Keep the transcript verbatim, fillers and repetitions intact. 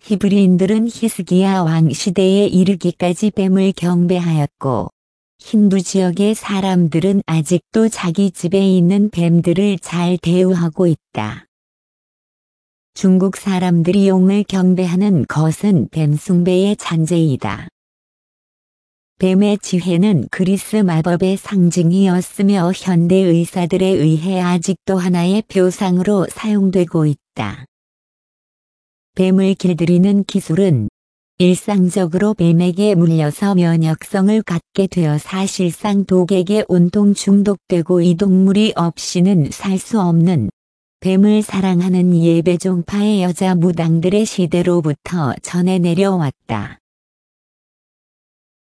히브리인들은 히스기야 왕 시대에 이르기까지 뱀을 경배하였고 힌두 지역의 사람들은 아직도 자기 집에 있는 뱀들을 잘 대우하고 있다. 중국 사람들이 용을 경배하는 것은 뱀 숭배의 잔재이다. 뱀의 지혜는 그리스 마법의 상징이었으며 현대 의사들에 의해 아직도 하나의 표상으로 사용되고 있다. 뱀을 길들이는 기술은 일상적으로 뱀에게 물려서 면역성을 갖게 되어 사실상 독에게 온통 중독되고 이 동물이 없이는 살 수 없는 뱀을 사랑하는 예배종파의 여자 무당들의 시대로부터 전해 내려왔다.